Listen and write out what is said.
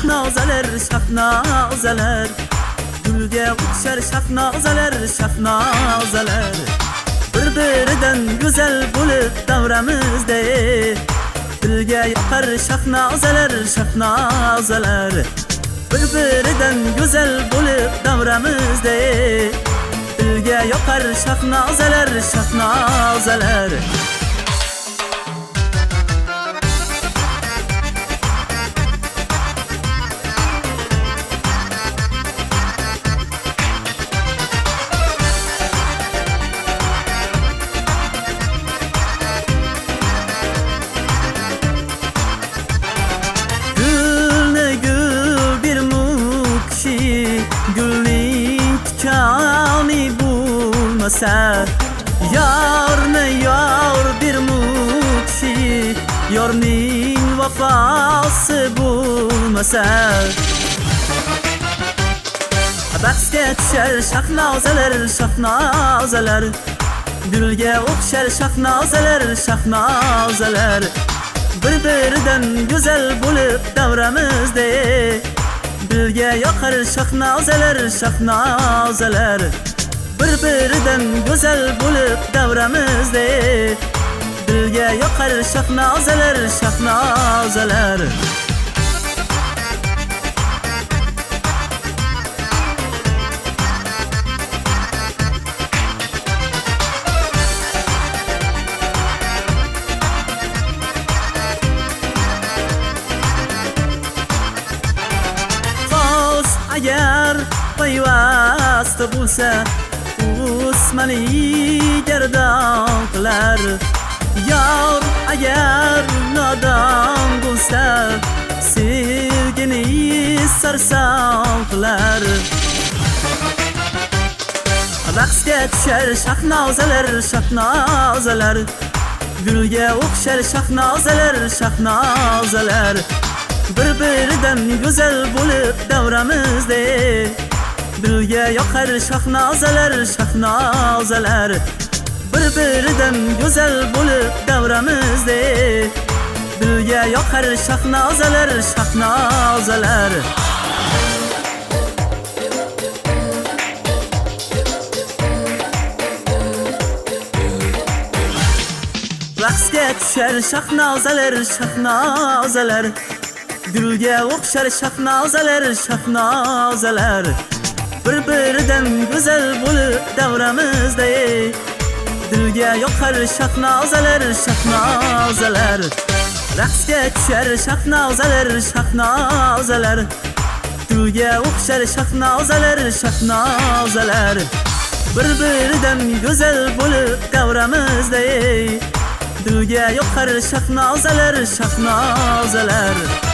shahnozalar, shahnozalar, gulga o'xshar shahnozalar, shahnozalar, bir-biridan go'zal bo'lib davramizda, dilga yoqar shahnozalar, shahnozalar, bir-biridan go'zal bo'lib davramizda, dilga yoqar shahnozalar, shahnozalar. Gulning tikoni bo'lmasa, yorni yor bir mukshi, yorning vafosi bo'lmasa, bahsga tushar shahnozalar, shahnozalar, gulga o'xshar shahnozalar, shahnozalar, bir-biridan go'zal bo'lib davramizda, dilga yoqar shahnozalar, shahnozalar, bir-biridan go'zal bo'lib davramizda, dilga yoqar shahnozalar, shahnozalar. Agar payvasta bo'lsa, o'smani gardon qilar. Yor agar nodon bo'lsa, sevgini sarson qilar. Raqsga tushar shahnozalar, shahnozalar, gulga o'xshar shahnozalar, shahnozalar, bir-biridan go'zal bo'lib davramizda, dilga yoqar shahnozalar, shahnozalar, bir-biridan go'zal bo'lib davramizda, dilga yoqar shahnozalar, shahnozalar. Raqsga tushar shahnozalar, shahnozalar, gulga o'xshar shahnozalar, shahnozalar, bir-biridan go'zal bo'lib davramizda, dilga yoqar shahnozalar, shahnozalar. Raqsga tushar shahnozalar, shahnozalar, gulga o'xshar shahnozalar, shahnozalar, bir-biridan go'zal bo'lib davramizda, dilga yoqar shahnozalar, shahnozalar.